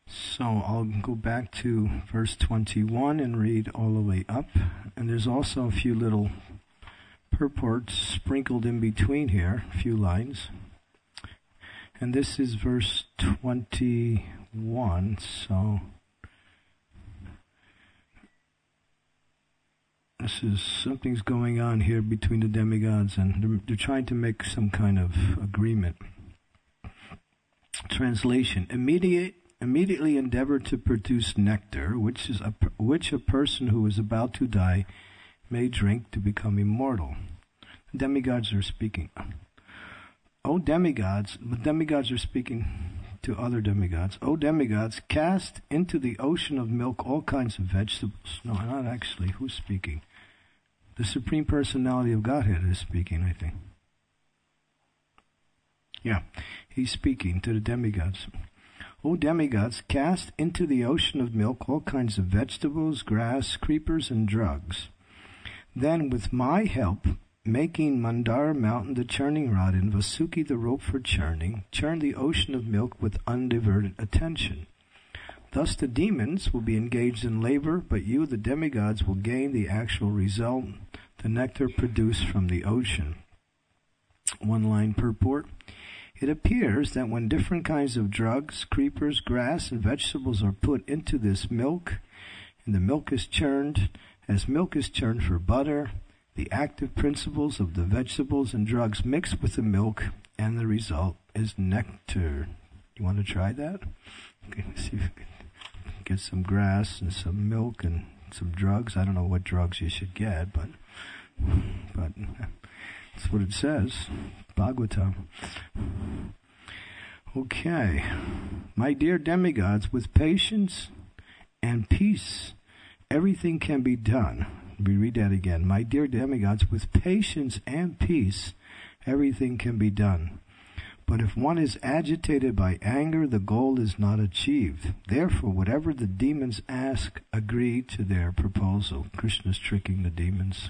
So I'll go back to verse 21 and read all the way up. And there's also a few little purports sprinkled in between here, a few lines. And this is verse 21, so this is, something's going on here between the demigods, and they're trying to make some kind of agreement. Translation: immediately endeavor to produce nectar, which a person who is about to die may drink to become immortal. The demigods are speaking. O demigods, the demigods are speaking to other demigods. O demigods, cast into the ocean of milk all kinds of vegetables. No, not actually. Who's speaking? The Supreme Personality of Godhead is speaking, I think. Yeah, he's speaking to the demigods. O demigods, cast into the ocean of milk all kinds of vegetables, grass, creepers, and drugs. Then, with my help, making Mandara mountain the churning rod and Vasuki the rope for churning, churn the ocean of milk with undiverted attention. Thus the demons will be engaged in labor, but you, the demigods, will gain the actual result, the nectar produced from the ocean. One-line purport. It appears that when different kinds of drugs, creepers, grass, and vegetables are put into this milk, and the milk is churned, as milk is churned for butter, the active principles of the vegetables and drugs mix with the milk, and the result is nectar. You want to try that? Okay, see if you can get some grass and some milk and some drugs. I don't know what drugs you should get, but that's what it says. Bhagavatam. Okay. My dear demigods, with patience and peace, everything can be done. We read that again. My dear demigods, with patience and peace, everything can be done. But if one is agitated by anger, the goal is not achieved. Therefore, whatever the demons ask, agree to their proposal. Krishna's tricking the demons.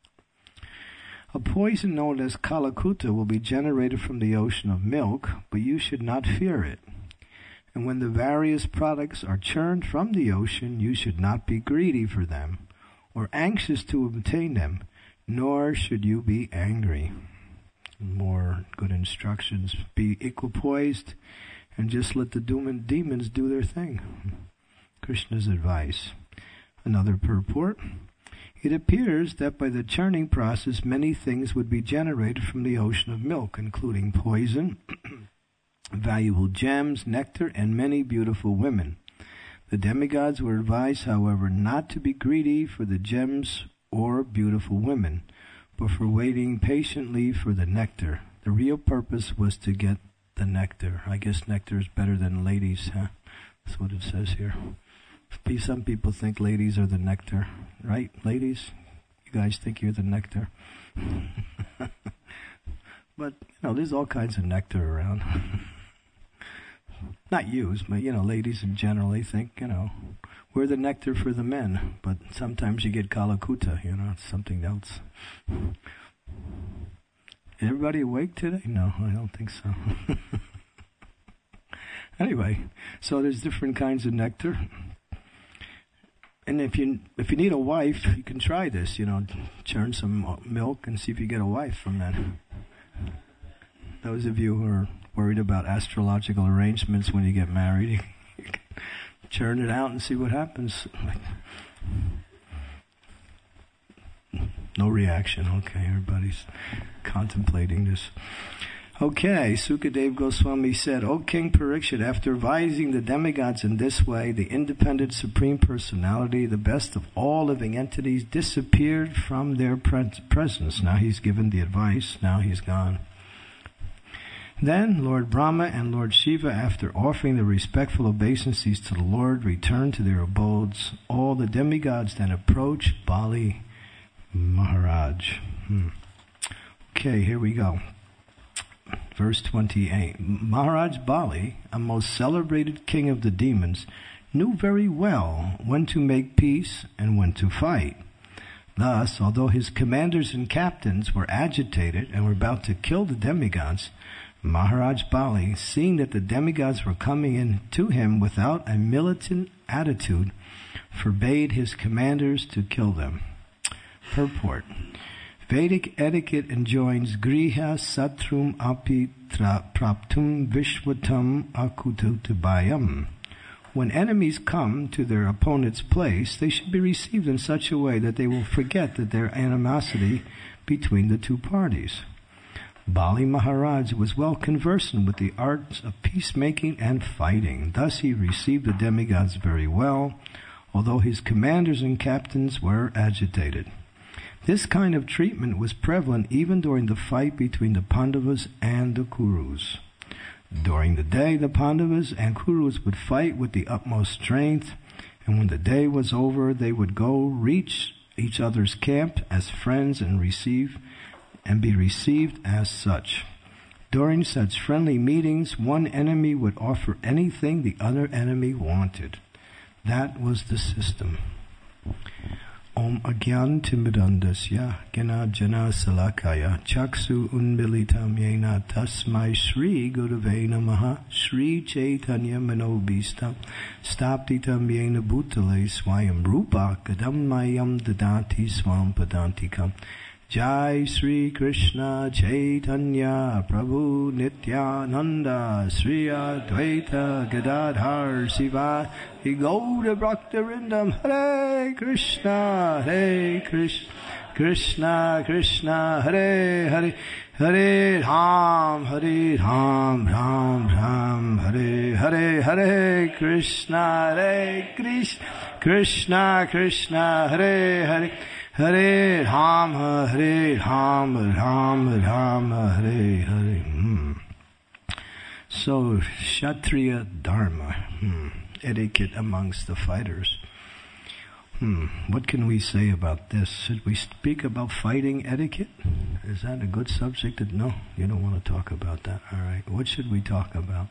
A poison known as Kalakuta will be generated from the ocean of milk, but you should not fear it. And when the various products are churned from the ocean, you should not be greedy for them, or anxious to obtain them, nor should you be angry. More good instructions. Be equipoised and just let the demons do their thing. Krishna's advice. Another purport. It appears that by the churning process, many things would be generated from the ocean of milk, including poison, valuable gems, nectar, and many beautiful women. The demigods were advised, however, not to be greedy for the gems or beautiful women, but for waiting patiently for the nectar. The real purpose was to get the nectar. I guess nectar is better than ladies, huh? That's what it says here. Some people think ladies are the nectar. Right, ladies? You guys think you're the nectar? But, there's all kinds of nectar around. Not used, but, ladies in general, they think, we're the nectar for the men. But sometimes you get Kalakuta, it's something else. Everybody awake today? No, I don't think so. Anyway, so there's different kinds of nectar. And if you need a wife, you can try this, churn some milk and see if you get a wife from that. Those of you who are worried about astrological arrangements when you get married, you can churn it out and see what happens. No reaction. Okay, everybody's contemplating this. Okay, Sukadeva Goswami said, O King Parikshit, after advising the demigods in this way, the independent Supreme Personality, the best of all living entities, disappeared from their presence. Now he's given the advice, now he's gone. Then Lord Brahma and Lord Shiva, after offering the respectful obeisances to the Lord, returned to their abodes. All the demigods then approached Bali Maharaj. Okay, here we go. Verse 28. Maharaj Bali, a most celebrated king of the demons, knew very well when to make peace and when to fight. Thus, although his commanders and captains were agitated and were about to kill the demigods, Maharaj Bali, seeing that the demigods were coming in to him without a militant attitude, forbade his commanders to kill them. Purport. Vedic etiquette enjoins griha satrum api praptum vishwatam akututubhayam. When enemies come to their opponent's place, they should be received in such a way that they will forget that there animosity between the two parties. Bali Maharaj was well conversant with the arts of peacemaking and fighting. Thus he received the demigods very well, although his commanders and captains were agitated. This kind of treatment was prevalent even during the fight between the Pandavas and the Kurus. During the day, the Pandavas and Kurus would fight with the utmost strength, and when the day was over, they would go reach each other's camp as friends and be received as such. During such friendly meetings, one enemy would offer anything the other enemy wanted. That was the system. Om Agyan Timidandasya Gena Jana Salakaya Chaksu Unmilitam Yena Tasmai Shri Gurave Namaha Shri Chaitanya Manobhistam Staptitam Yena Bhutale Swayam Rupa Kadammayam Dadati Swam Padantikam Jai Sri Krishna Chaitanya Prabhu Nityananda Sri Advaita Gadadhar Siva Gauda Bhaktarindam Hare Krishna Krishna Krishna Hare Hare Hare Ram Ram Ram Hare Hare Hare Krishna Krishna Krishna Hare Hare Hare Ram Ram Hare Hare. So, Kshatriya Dharma, etiquette amongst the fighters. What can we say about this? Should we speak about fighting etiquette? Is that a good subject? No, you don't want to talk about that. All right. What should we talk about?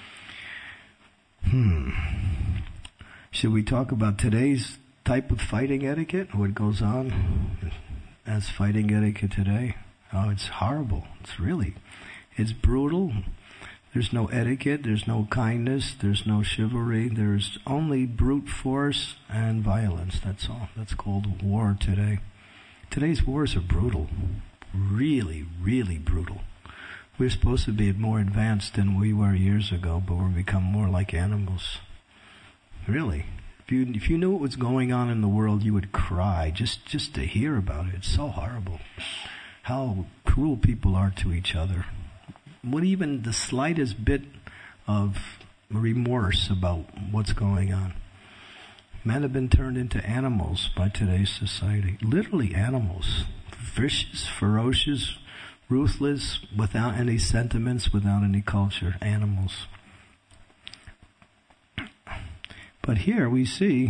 Should we talk about today's type of fighting etiquette? What goes on as fighting etiquette today? Oh, it's horrible. It's brutal. There's no etiquette, there's no kindness, there's no chivalry, there's only brute force and violence, that's all. That's called war today. Today's wars are brutal. Really, really brutal. We're supposed to be more advanced than we were years ago, but we've become more like animals. Really. If you knew what was going on in the world, you would cry just to hear about it. It's so horrible. How cruel people are to each other. What even the slightest bit of remorse about what's going on. Men have been turned into animals by today's society. Literally animals. Vicious, ferocious, ruthless, without any sentiments, without any culture. Animals. But here we see,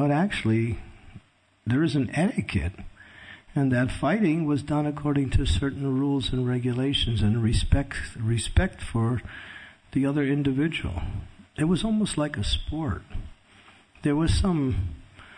there is an etiquette, and that fighting was done according to certain rules and regulations and respect for the other individual. It was almost like a sport. There was some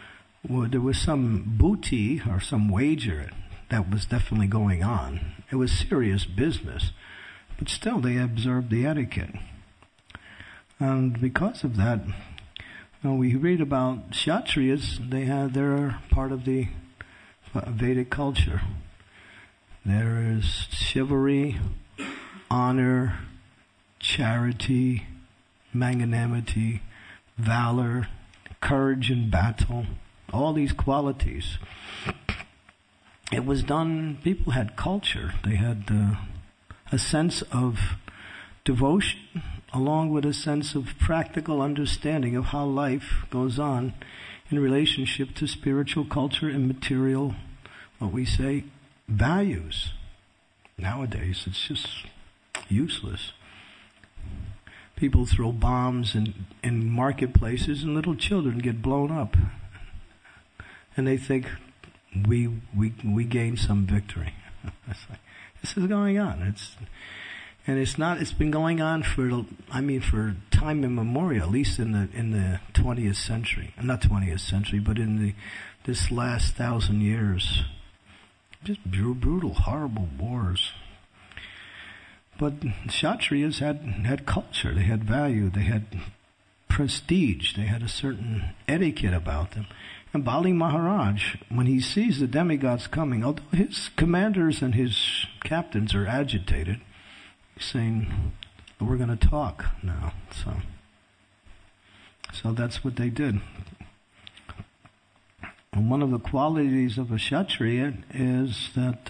booty or some wager that was definitely going on. It was serious business, but still they observed the etiquette. And because of that, we read about Kshatriyas. They're part of the Vedic culture. There is chivalry, honor, charity, magnanimity, valor, courage in battle, all these qualities. It was done, people had culture. They had a sense of devotion along with a sense of practical understanding of how life goes on in relationship to spiritual culture and material, what we say, values. Nowadays, it's just useless. People throw bombs in marketplaces and little children get blown up. And they think we gained some victory. This is going on. It's been going on for time immemorial, at least in the 20th century. Not 20th century, but in this last 1,000 years. Just brutal, horrible wars. But Kshatriyas had culture, they had value, they had prestige, they had a certain etiquette about them. And Bali Maharaj, when he sees the demigods coming, although his commanders and his captains are agitated, he's saying, we're going to talk now. So that's what they did. And one of the qualities of a Kshatriya is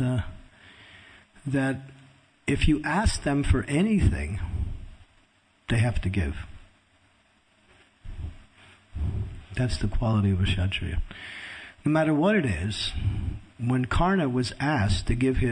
that if you ask them for anything, they have to give. That's the quality of a Kshatriya. No matter what it is, when Karna was asked to give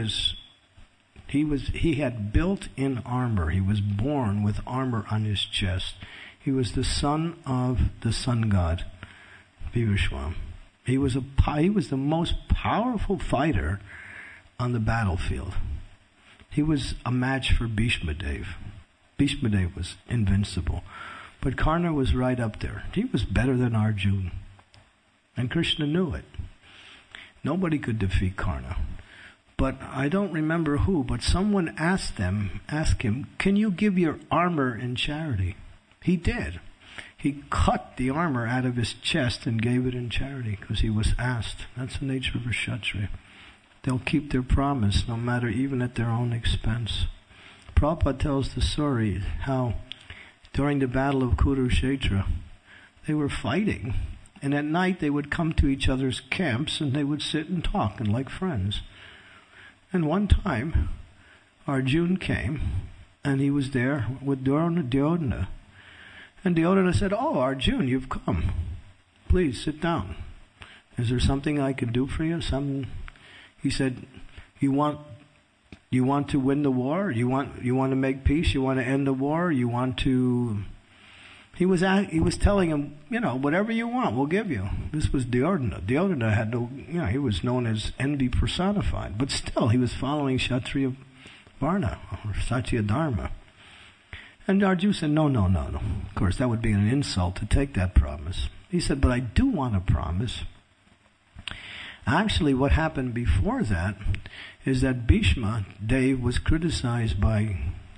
he had built-in armor. He was born with armor on his chest. He was the son of the sun god, Vivishwam. He was the most powerful fighter on the battlefield. He was a match for Bhishma Dev. Bhishma Dev was invincible. But Karna was right up there. He was better than Arjuna. And Krishna knew it. Nobody could defeat Karna. But I don't remember who, but someone asked him, can you give your armor in charity? He did. He cut the armor out of his chest and gave it in charity because he was asked. That's the nature of a Kshatriya. They'll keep their promise no matter, even at their own expense. Prabhupada tells the story how during the battle of Kurukshetra, they were fighting, and at night they would come to each other's camps and they would sit and talk and like friends. And one time, Arjuna came, and he was there with Duryodhana. And Duryodhana said, "Oh, Arjuna, you've come. Please sit down. Is there something I can do for you?" He said, "You want to win the war? You want to make peace? You want to end the war? You want to?" He was telling him, whatever you want, we'll give you. This was Duryodhana. Duryodhana had no, he was known as envy personified, but still he was following Kshatriya Varna or Satya Dharma. And Arjuna said, no. Of course, that would be an insult to take that promise. He said, but I do want a promise. Actually, what happened before that is that Bhishma Dev was criticized by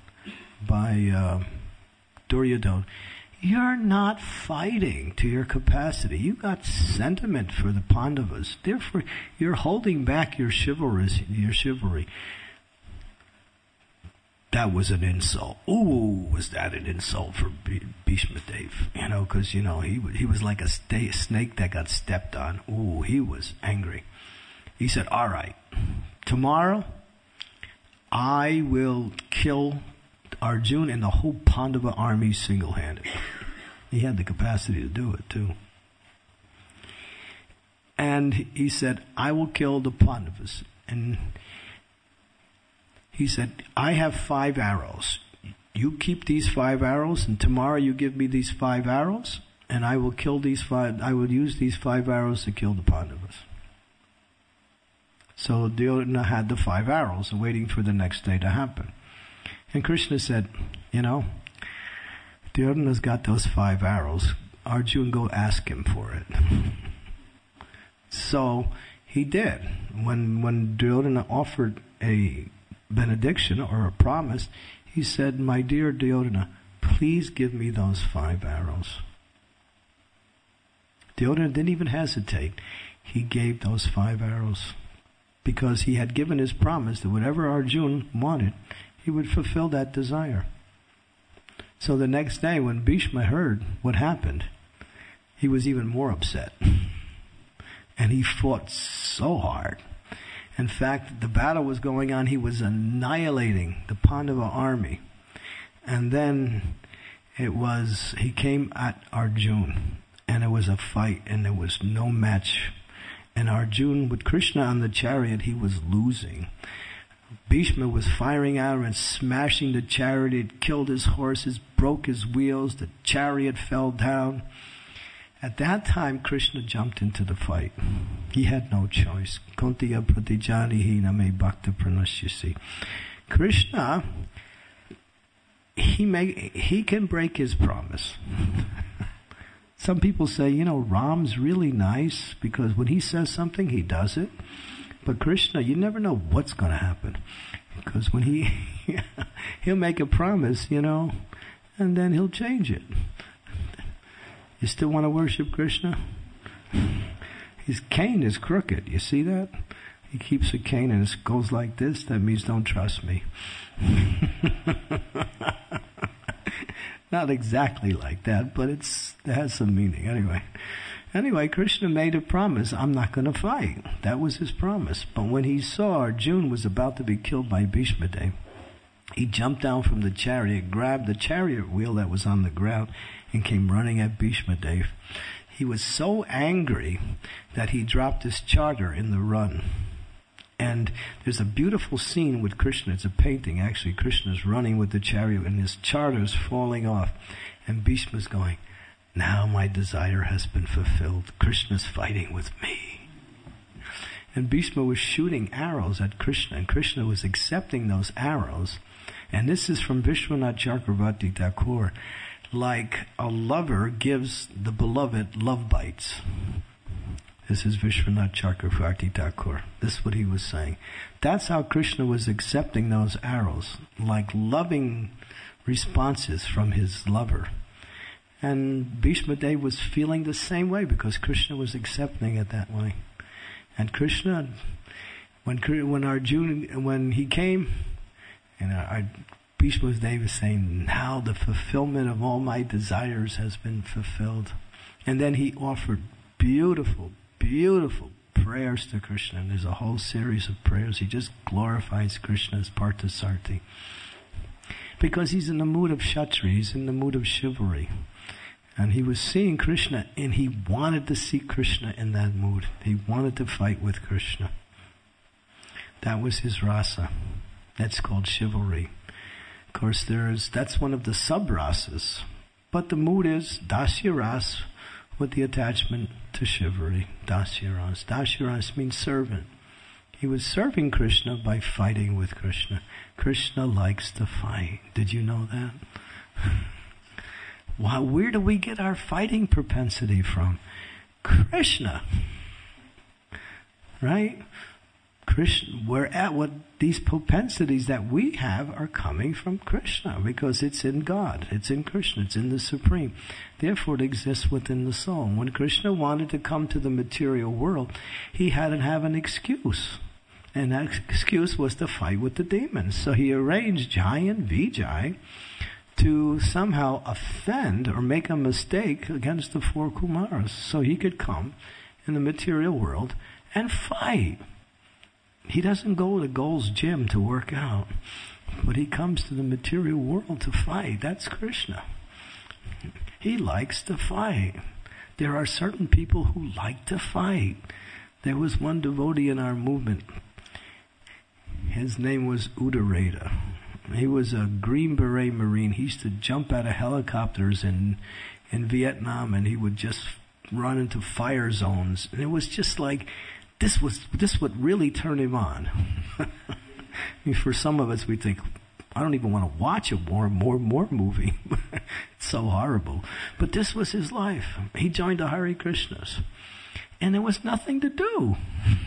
Duryodhana. You're not fighting to your capacity. You got sentiment for the Pandavas. Therefore, you're holding back your chivalry. That was an insult. Ooh, was that an insult for Bhishma Dev? Because, he was like a snake that got stepped on. Ooh, he was angry. He said, all right, tomorrow I will kill Arjuna and the whole Pandava army single-handed. He had the capacity to do it too. And he said, I will kill the Pandavas. And he said, I have 5 arrows. You keep these 5 arrows, and tomorrow you give me these 5 arrows, and I will use these 5 arrows to kill the Pandavas. So Duryodhana had the 5 arrows, waiting for the next day to happen. And Krishna said, Duryodhana's got those 5 arrows. Arjuna, go ask him for it. So he did. When Duryodhana offered a benediction or a promise, he said, my dear Duryodhana, please give me those 5 arrows. Duryodhana didn't even hesitate. He gave those 5 arrows because he had given his promise that whatever Arjuna wanted, he would fulfill that desire. So the next day when Bhishma heard what happened, he was even more upset. And he fought so hard. In fact, the battle was going on. He was annihilating the Pandava army. And then he came at Arjuna. And it was a fight, and there was no match. And Arjuna, with Krishna on the chariot, he was losing. Bhishma was firing out and smashing the chariot. It killed his horses, broke his wheels. The chariot fell down. At that time, Krishna jumped into the fight. He had no choice. Kuntiya pratijanihi name bhakta pranashyasi. Krishna, he can break his promise. Some people say, Ram's really nice because when he says something, he does it. But Krishna, you never know what's going to happen. Because when he'll make a promise, and then he'll change it. You still want to worship Krishna? His cane is crooked. You see that? He keeps a cane and it goes like this. That means don't trust me. Not exactly like that, but it has some meaning. Anyway, Krishna made a promise. I'm not going to fight. That was his promise. But when he saw Arjuna was about to be killed by Bhishma Dev, he jumped down from the chariot, grabbed the chariot wheel that was on the ground, and came running at Bhishma Dev. He was so angry that he dropped his charger in the run. And there's a beautiful scene with Krishna. It's a painting, actually. Krishna's running with the chariot and his charter's falling off. And Bhishma's going, now my desire has been fulfilled. Krishna's fighting with me. And Bhishma was shooting arrows at Krishna, and Krishna was accepting those arrows. And this is from Vishwanath Chakravarti Thakur. Like a lover gives the beloved love bites. This is Vishwanath Chakravarti Thakur. This is what he was saying. That's how Krishna was accepting those arrows, like loving responses from his lover. And Bhishma Dev was feeling the same way because Krishna was accepting it that way. And Krishna, when he came, and Bhishma Dev was saying, now the fulfillment of all my desires has been fulfilled. And then he offered beautiful prayers to Krishna. And there's a whole series of prayers. He just glorifies Krishna as Parthasarthi. Because he's in the mood of Kshatriya, he's in the mood of chivalry. And he was seeing Krishna, and he wanted to see Krishna in that mood. He wanted to fight with Krishna. That was his rasa. That's called chivalry. Of course, that's one of the sub-rasas. But the mood is dasya ras with the attachment to chivalry. Dasya ras. Dasya ras means servant. He was serving Krishna by fighting with Krishna. Krishna likes to fight. Did you know that? Wow, where do we get our fighting propensity from? Krishna. Right? Krishna. These propensities that we have are coming from Krishna because it's in God. It's in Krishna. It's in the Supreme. Therefore, it exists within the soul. When Krishna wanted to come to the material world, he had to have an excuse. And that excuse was to fight with the demons. So he arranged Jai and Vijay to somehow offend or make a mistake against the four Kumaras so he could come in the material world and fight. He doesn't go to Gold's Gym to work out, but he comes to the material world to fight. That's Krishna. He likes to fight. There are certain people who like to fight. There was one devotee in our movement. His name was Uddarada. He was a Green Beret Marine. He used to jump out of helicopters in Vietnam, and he would just run into fire zones. And it was just like, this would really turn him on. I mean, for some of us, we think, I don't even want to watch a more movie. It's so horrible. But this was his life. He joined the Hare Krishnas. And there was nothing to do.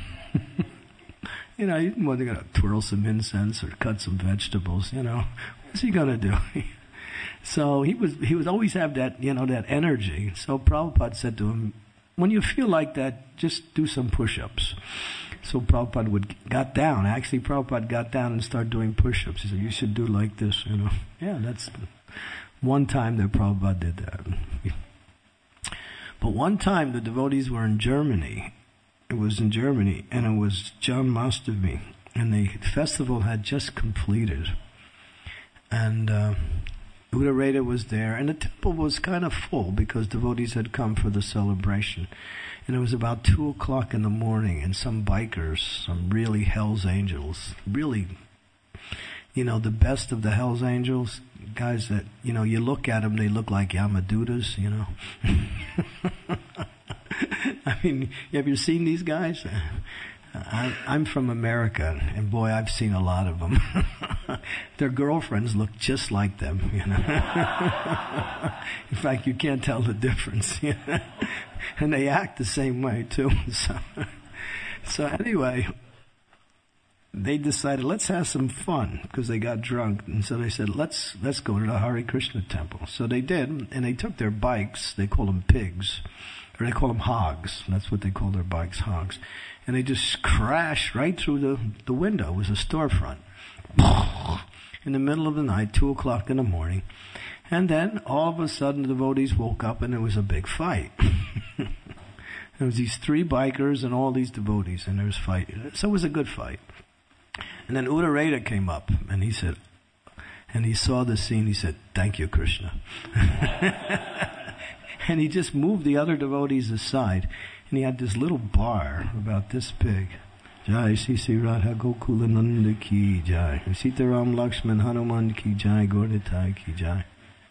He didn't want to twirl some incense or cut some vegetables, What's he going to do? So he would always have that, that energy. So Prabhupada said to him, when you feel like that, just do some push-ups. So Prabhupada got down. Actually, Prabhupada got down and started doing push-ups. He said, you should do like this, Yeah, that's one time that Prabhupada did that. But one time the devotees were in Germany. It was in Germany, and it was Janmashtami, and the festival had just completed. And Uddarada was there, and the temple was kind of full because devotees had come for the celebration. And it was about 2 o'clock in the morning, and some bikers, some really Hells Angels, really, the best of the Hells Angels, guys that, you look at them, they look like Yamadutas, I mean, have you seen these guys? I'm from America, and boy, I've seen a lot of them. Their girlfriends look just like them, In fact, you can't tell the difference, And they act the same way, too. So anyway, they decided, let's have some fun, because they got drunk. And so they said, let's go to the Hare Krishna temple. So they did, and they took their bikes. They call them pigs, or they call them hogs. That's what they call their bikes, hogs. And they just crashed right through the window. It was a storefront. In the middle of the night, 2 o'clock in the morning. And then, all of a sudden, the devotees woke up and there was a big fight. There was these 3 bikers and all these devotees, and there was fight. So it was a good fight. And then Udarata came up, and he said, and he saw the scene, he said, "Thank you, Krishna." And he just moved the other devotees aside, and he had this little bar about this big. Jai Sri Radha Gokulananda ki jai. Sitaram Lakshman Hanuman ki jai. Gaurnitai ki jai.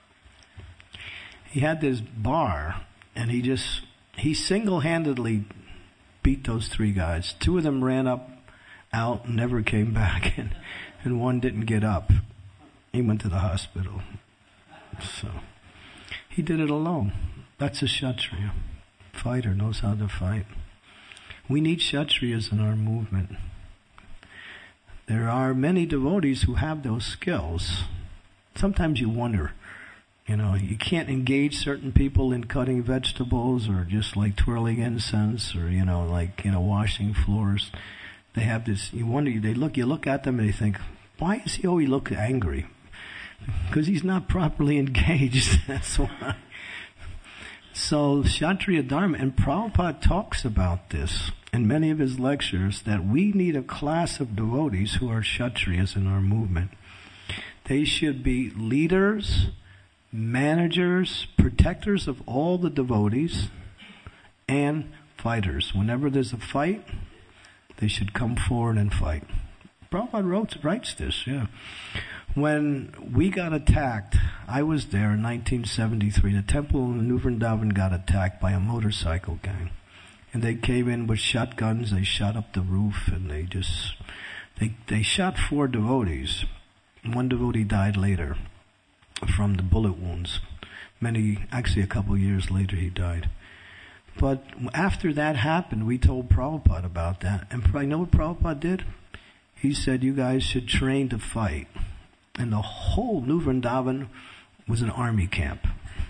He had this bar, and he single-handedly beat those 3 guys. 2 of them ran out and never came back, and one didn't get up. He went to the hospital. So he did it alone. That's a Kshatriya. Fighter, knows how to fight. We need Kshatriyas in our movement. There are many devotees who have those skills. Sometimes you wonder, you can't engage certain people in cutting vegetables or just like twirling incense or, washing floors. They have this, you look at them and you think, why does he always look angry? Because he's not properly engaged, that's why. So, Kshatriya Dharma, and Prabhupada talks about this in many of his lectures, that we need a class of devotees who are Kshatriyas in our movement. They should be leaders, managers, protectors of all the devotees, and fighters. Whenever there's a fight, they should come forward and fight. Prabhupada writes this, yeah. When we got attacked, I was there in 1973. The temple in New Vrindavan got attacked by a motorcycle gang. And they came in with shotguns, they shot up the roof, and they shot 4 devotees. 1 devotee died later from the bullet wounds. Actually a couple of years later he died. But after that happened, we told Prabhupada about that. And you know what Prabhupada did? He said, you guys should train to fight. And the whole New Vrindavan was an army camp.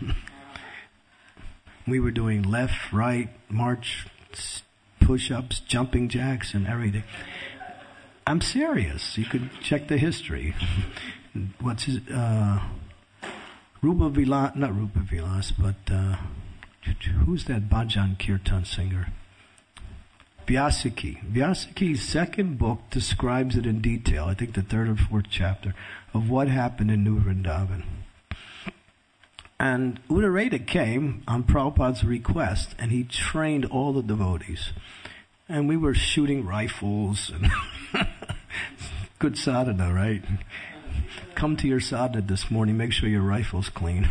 We were doing left, right, march, push-ups, jumping jacks, and everything. I'm serious. You could check the history. What's his... Rupa Vilas, not Rupa Vilas, but who's that Bhajan Kirtan singer? Vyasaki. Vyasaki's second book describes it in detail, I think the 3rd or 4th chapter, of what happened in New Vrindavan. And Udarata came on Prabhupada's request, and he trained all the devotees. And we were shooting rifles, and good sadhana, right? Come to your sadhana this morning, make sure your rifle's clean.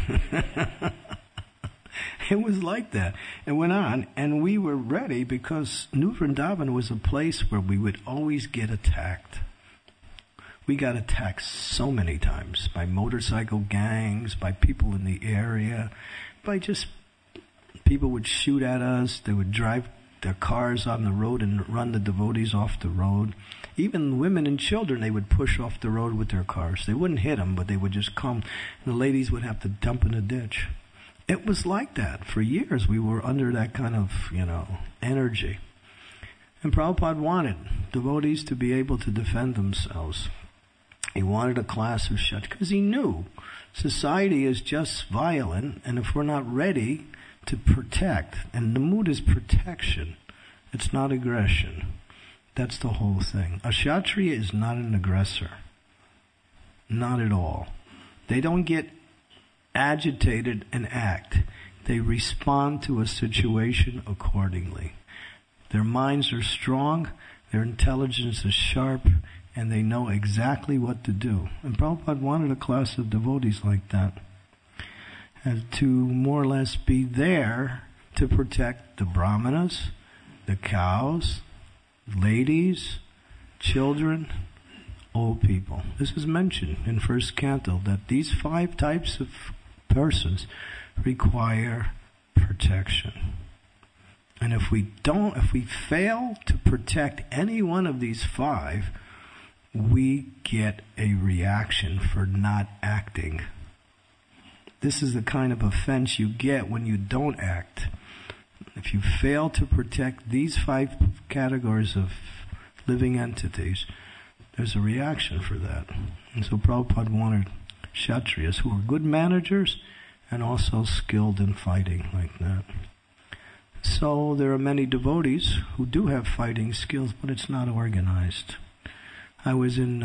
It was like that. It went on, and we were ready because New Vrindavan was a place where we would always get attacked. We got attacked so many times by motorcycle gangs, by people in the area, by just people would shoot at us. They would drive their cars on the road and run the devotees off the road. Even women and children, they would push off the road with their cars. They wouldn't hit them, but they would just come. And the ladies would have to dump in a ditch. It was like that. For years, we were under that kind of, energy. And Prabhupada wanted devotees to be able to defend themselves. He wanted a class of Kshatriyas, because he knew society is just violent, and if we're not ready to protect, and the mood is protection, it's not aggression. That's the whole thing. A Kshatriya is not an aggressor. Not at all. They don't get agitated and act. They respond to a situation accordingly. Their minds are strong, their intelligence is sharp, and they know exactly what to do. And Prabhupada wanted a class of devotees like that, and to more or less be there to protect the brahmanas, the cows, ladies, children, old people. This is mentioned in first canto, that these 5 types of persons require protection. And if we fail to protect any one of these 5, we get a reaction for not acting. This is the kind of offense you get when you don't act. If you fail to protect these 5 categories of living entities, there's a reaction for that. And so Prabhupada wanted Kshatriyas who are good managers and also skilled in fighting like that. So there are many devotees who do have fighting skills, but it's not organized. I was in,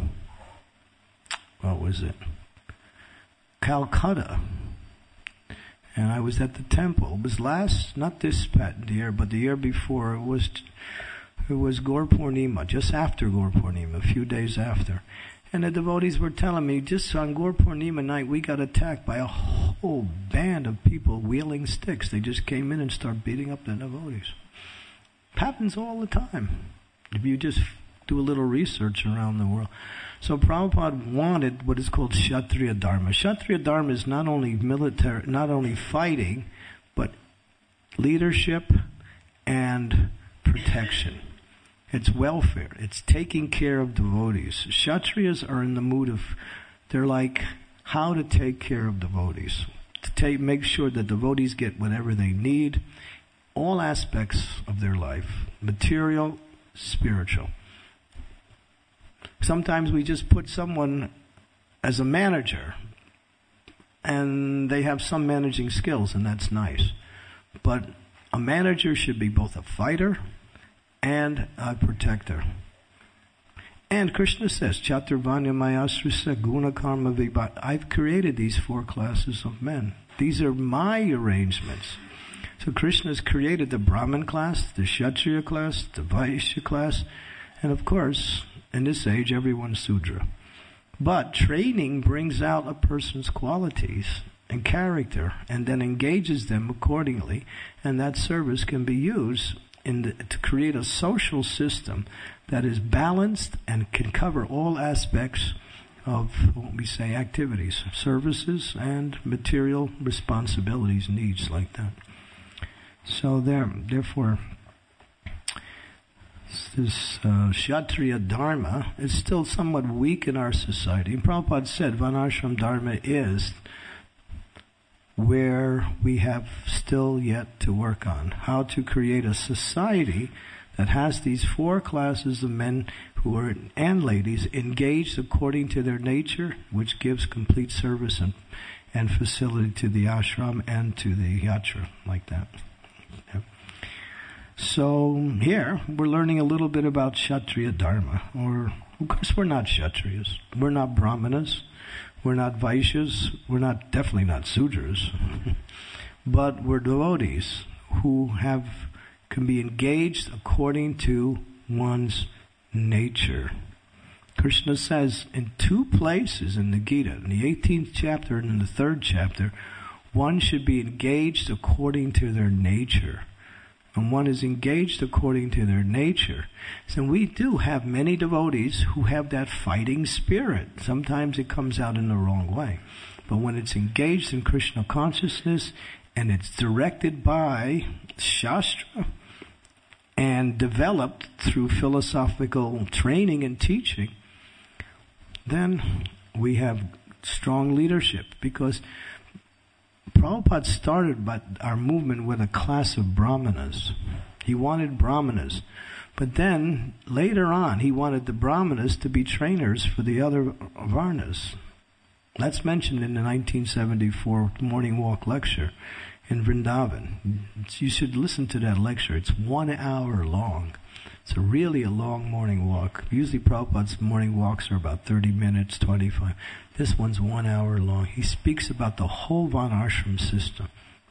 Calcutta. And I was at the temple. It was not this year, but the year before. It was Gaur Purnima, just after Gaur Purnima, a few days after. And the devotees were telling me, just on Gaur Purnima night, we got attacked by a whole band of people wielding sticks. They just came in and started beating up the devotees. It happens all the time, if you just do a little research around the world. So Prabhupada wanted what is called Kshatriya Dharma. Kshatriya Dharma is not only military, not only fighting, but leadership and protection. It's welfare. It's taking care of devotees. Kshatriyas are in the mood of, they're like how to take care of devotees. Make sure that devotees get whatever they need, all aspects of their life, material, spiritual. Sometimes we just put someone as a manager, and they have some managing skills, and that's nice. But a manager should be both a fighter and a protector. And Krishna says, Chaturvanya Mayasrisa Guna Karma Vibhat. I've created these 4 classes of men. These are my arrangements. So Krishna's created the Brahmin class, the Kshatriya class, the Vaishya class, and of course, in this age, everyone's Sudra. But training brings out a person's qualities and character and then engages them accordingly, and that service can be used to create a social system that is balanced and can cover all aspects of what we say activities, services, and material responsibilities, needs like that. So therefore, this Kshatriya Dharma is still somewhat weak in our society. And Prabhupada said Varnashram Dharma is where we have still yet to work on. How to create a society that has these 4 classes of men and ladies engaged according to their nature, which gives complete service and facility to the ashram and to the yatra, like that. Yeah. So here we're learning a little bit about Kshatriya Dharma. Of course, we're not Kshatriyas. We're not Brahmanas. We're not Vaishyas. We're definitely not Sudras. But we're devotees who can be engaged according to one's nature. Krishna says in 2 places in the Gita, in the 18th chapter and in the 3rd chapter, one should be engaged according to their nature. And one is engaged according to their nature. So we do have many devotees who have that fighting spirit. Sometimes it comes out in the wrong way. But when it's engaged in Krishna consciousness and it's directed by Shastra and developed through philosophical training and teaching, then we have strong leadership. Because Prabhupada started our movement with a class of Brahmanas. He wanted Brahmanas. But then, later on, he wanted the Brahmanas to be trainers for the other Varnas. That's mentioned in the 1974 Morning Walk lecture in Vrindavan. You should listen to that lecture. It's 1 hour long. It's really a long morning walk. Usually Prabhupada's morning walks are about 30 minutes, 25. This one's 1 hour long. He speaks about the whole Varnashram system.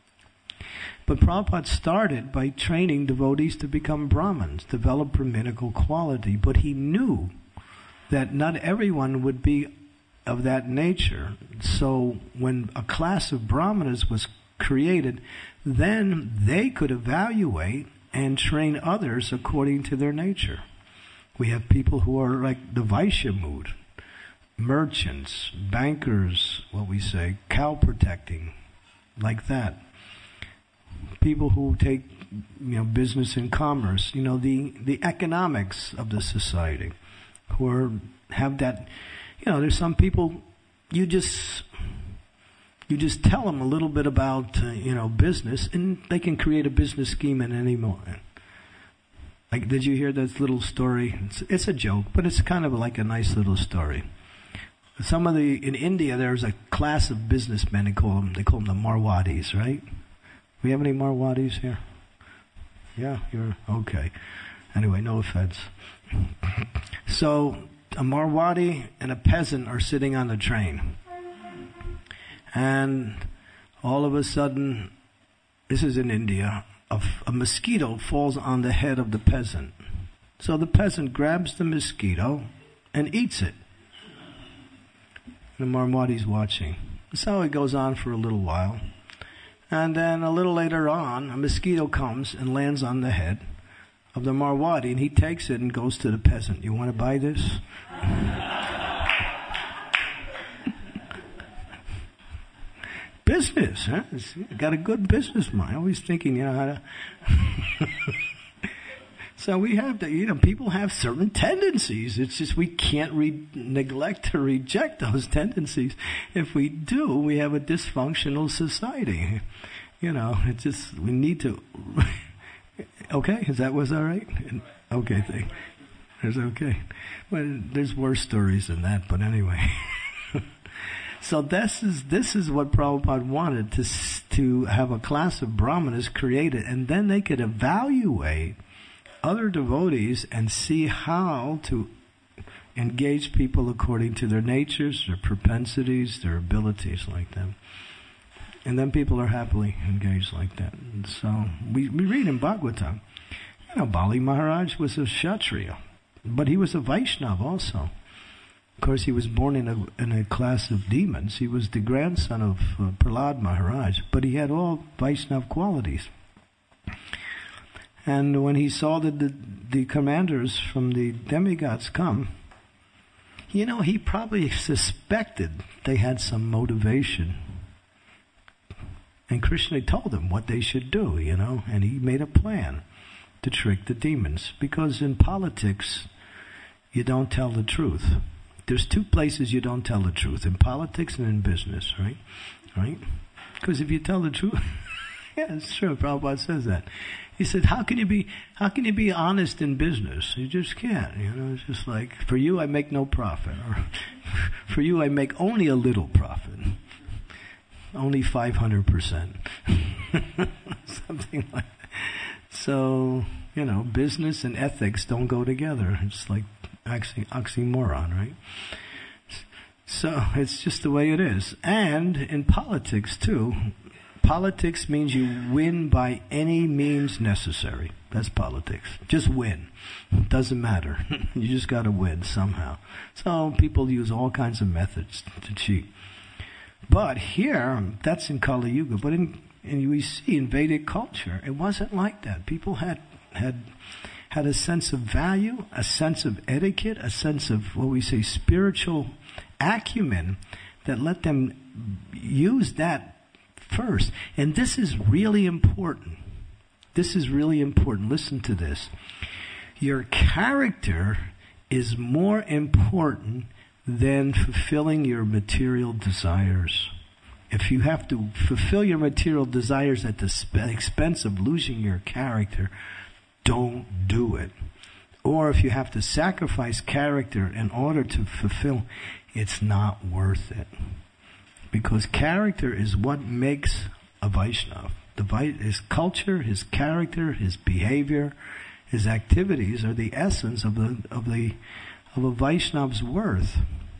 But Prabhupada started by training devotees to become Brahmins, develop Brahminical quality. But he knew that not everyone would be of that nature. So when a class of Brahmanas was created, then they could evaluate and train others according to their nature. We have people who are like the Vaishya mood, merchants, bankers, cow protecting, like that. People who take, business and commerce, the economics of the society. have that. There's some people you just tell them a little bit about business, and they can create a business scheme in any moment. Like, did you hear this little story? It's a joke, but it's kind of like a nice little story. In India, there's a class of businessmen. They call them the Marwadis, right? We have any Marwadis here? Yeah, you're okay. Anyway, no offense. So, a Marwadi and a peasant are sitting on the train. And all of a sudden, this is in India, a mosquito falls on the head of the peasant. So the peasant grabs the mosquito and eats it. The Marwadi's watching. So it goes on for a little while. And then a little later on, a mosquito comes and lands on the head of the Marwadi, and he takes it and goes to the peasant. You want to buy this? Business, huh? Got a good business mind. Always thinking, how to. So we have to, people have certain tendencies. It's just we can't neglect or reject those tendencies. If we do, we have a dysfunctional society. It's just, we need to. Okay, was all right? Okay, There's okay. Well, there's worse stories than that, but anyway. So this is what Prabhupada wanted, to have a class of brahmanas created, and then they could evaluate other devotees and see how to engage people according to their natures, their propensities, their abilities like that. And then people are happily engaged like that. And so we read in Bhagavatam, Bali Maharaj was a Kshatriya, but he was a Vaishnava also. Of course, he was born in a class of demons. He was the grandson of Prahlad Maharaj, but he had all Vaishnava qualities. And when he saw the commanders from the demigods come, he probably suspected they had some motivation. And Krishna told them what they should do, and he made a plan to trick the demons. Because in politics, you don't tell the truth. There's two places you don't tell the truth, in politics and in business, right? Right? Because if you tell the truth, yeah, it's true. Prabhupada says that. He said, how can you be honest in business? You just can't. It's just like, for you I make no profit, or for you I make only a little profit, only 500%, something like that. So business and ethics don't go together. It's like oxymoron, right? So it's just the way it is. And in politics too, politics means you win by any means necessary. That's politics. Just win. It doesn't matter. You just got to win somehow. So people use all kinds of methods to cheat. But here, that's in Kali Yuga. But and we see in Vedic culture, it wasn't like that. People had a sense of value, a sense of etiquette, a sense of what we say spiritual acumen that let them use that first. And this is really important. This is really important. Listen to this. Your character is more important than fulfilling your material desires. If you have to fulfill your material desires at the expense of losing your character, don't do it. Or if you have to sacrifice character in order to fulfill, it's not worth it. Because character is what makes a Vaishnava. His culture, his character, his behavior, his activities are the essence of a Vaishnava's worth.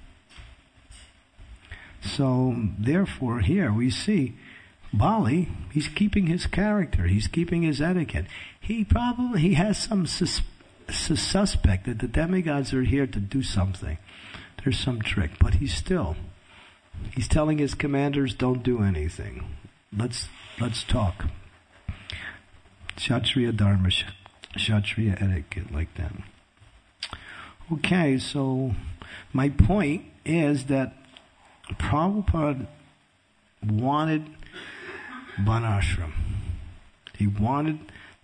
So therefore, here we see Bali. He's keeping his character. He's keeping his etiquette. He has some suspect that the demigods are here to do something. There's some trick, but he's telling his commanders, don't do anything. Let's talk. Kshatriya Dharma, Kshatriya etiquette, like that. Okay, so my point is that Prabhupada wanted Varnashram. He wanted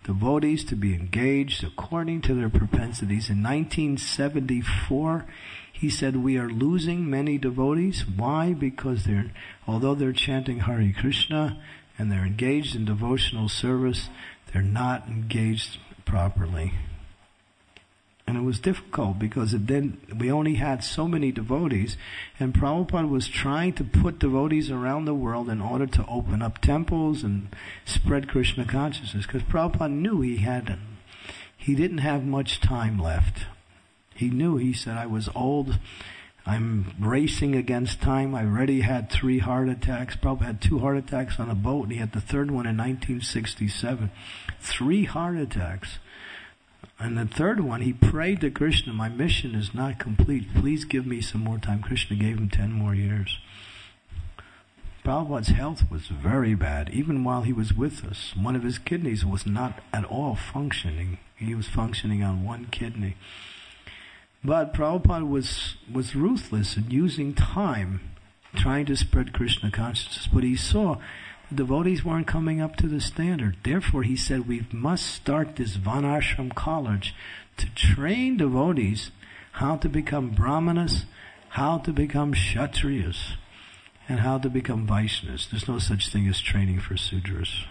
devotees to be engaged according to their propensities. In 1974, he said, we are losing many devotees. Why? Because although they're chanting Hare Krishna and they're engaged in devotional service, they're not engaged properly. And it was difficult because then we only had so many devotees, and Prabhupada was trying to put devotees around the world in order to open up temples and spread Krishna consciousness, because Prabhupada knew he didn't have much time left. He knew, he said, I was old, I'm racing against time, I already had 3 heart attacks. Prabhupada had 2 heart attacks on a boat, and he had the 3rd one in 1967. 3 heart attacks. And the 3rd one, he prayed to Krishna, my mission is not complete. Please give me some more time. Krishna gave him 10 more years. Prabhupada's health was very bad. Even while he was with us, one of his kidneys was not at all functioning. He was functioning on 1 kidney. But Prabhupada was ruthless in using time, trying to spread Krishna consciousness. But he saw devotees weren't coming up to the standard. Therefore, he said, we must start this Varnashram college to train devotees how to become Brahmanas, how to become Kshatriyas, and how to become Vaishnavas. There's no such thing as training for Sudras.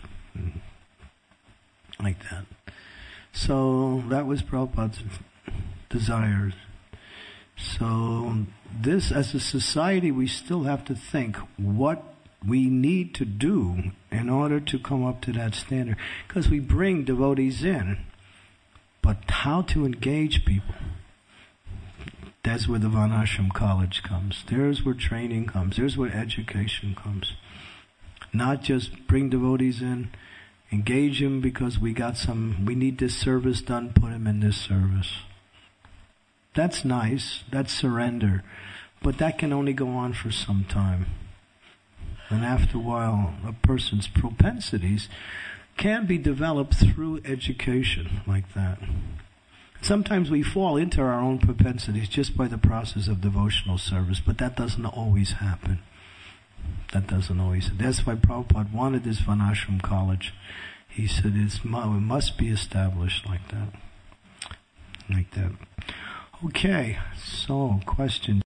Like that. So, that was Prabhupada's desire. So, this, as a society, we still have to think what we need to do in order to come up to that standard. Because we bring devotees in, but how to engage people? That's where the Varnashram college comes. There's where training comes. There's where education comes. Not just bring devotees in, engage them because we need this service done, put them in this service. That's nice. That's surrender. But that can only go on for some time. And after a while, a person's propensities can be developed through education like that. Sometimes we fall into our own propensities just by the process of devotional service, but that doesn't always happen. That's why Prabhupada wanted this Varnashram college. He said it must be established like that. Okay, so question.